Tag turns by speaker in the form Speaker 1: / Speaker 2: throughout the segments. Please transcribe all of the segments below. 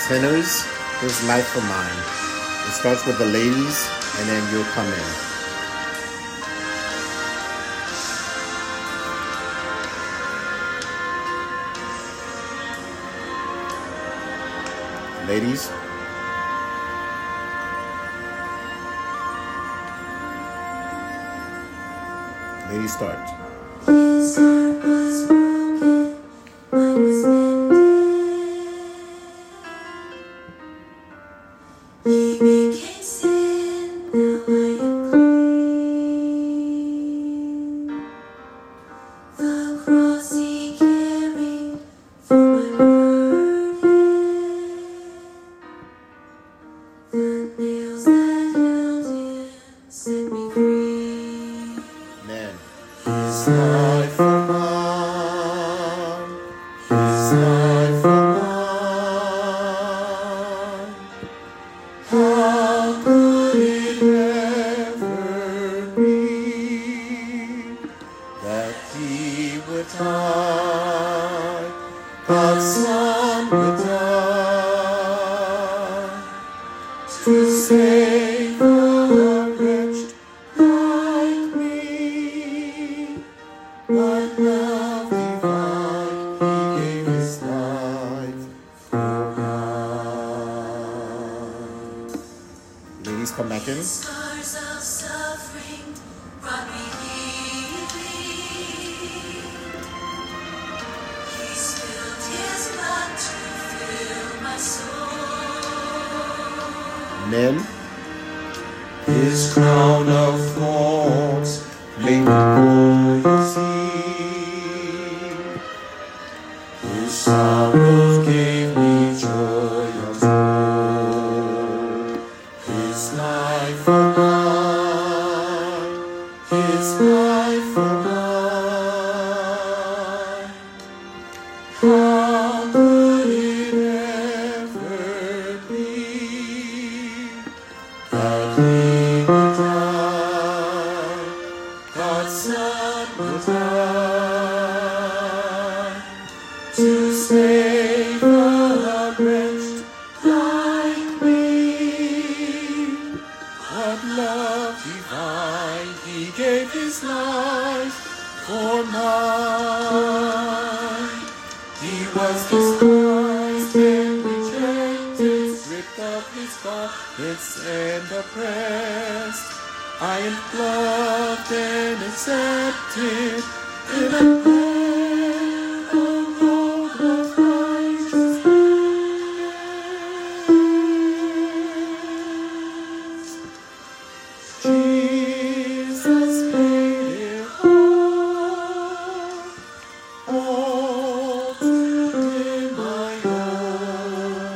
Speaker 1: tenors, his life for mine. It starts with the ladies, and then you'll come in. Ladies. Ladies start.
Speaker 2: His heart was broken, mine was mended. He became sin, now I am clean. The cross he carried for my burden. The nails that held him set me free.
Speaker 1: Man.
Speaker 3: His life for mine, His life for mine. How could it ever be that He would die, God's Son would die, to save a wretch like me? What love divine, He gave His life for mine.
Speaker 1: Ladies, come back in.
Speaker 2: Scars of suffering brought me healing. He spilled his blood to fill my soul.
Speaker 1: Men.
Speaker 3: His crown of thorns made me royalty. His sorrows gave me joy untold. His life for mine, His life for mine. How could it ever be that He would die, God's Son would die, to save a wretch like me? What love divine, He gave His life for mine. He was despised and rejected, stripped of His garments and oppressed. I am loved and accepted in a land the Lord of righteousness. Jesus paid it all to win my own.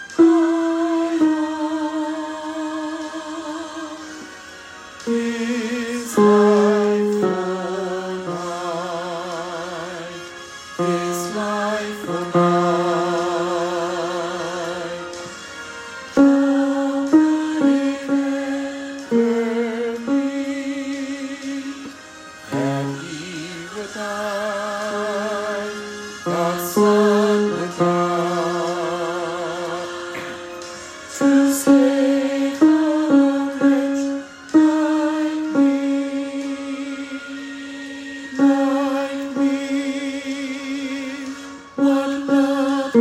Speaker 3: His life for mine, His life for mine. How could it ever be that He would die, God's Son would die, to save a wretch like me, like me? What love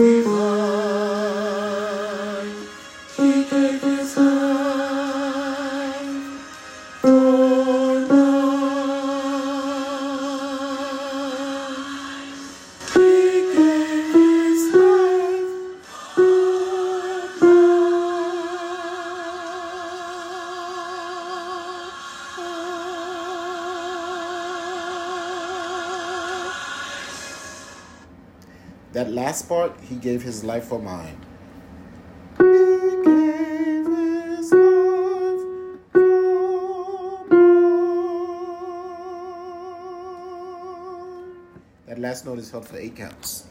Speaker 3: divine, He gave His life for mine. He gave His life for
Speaker 1: That last part, He gave His life for mine.
Speaker 3: He gave His life for mine.
Speaker 1: That last note is held for 8 counts.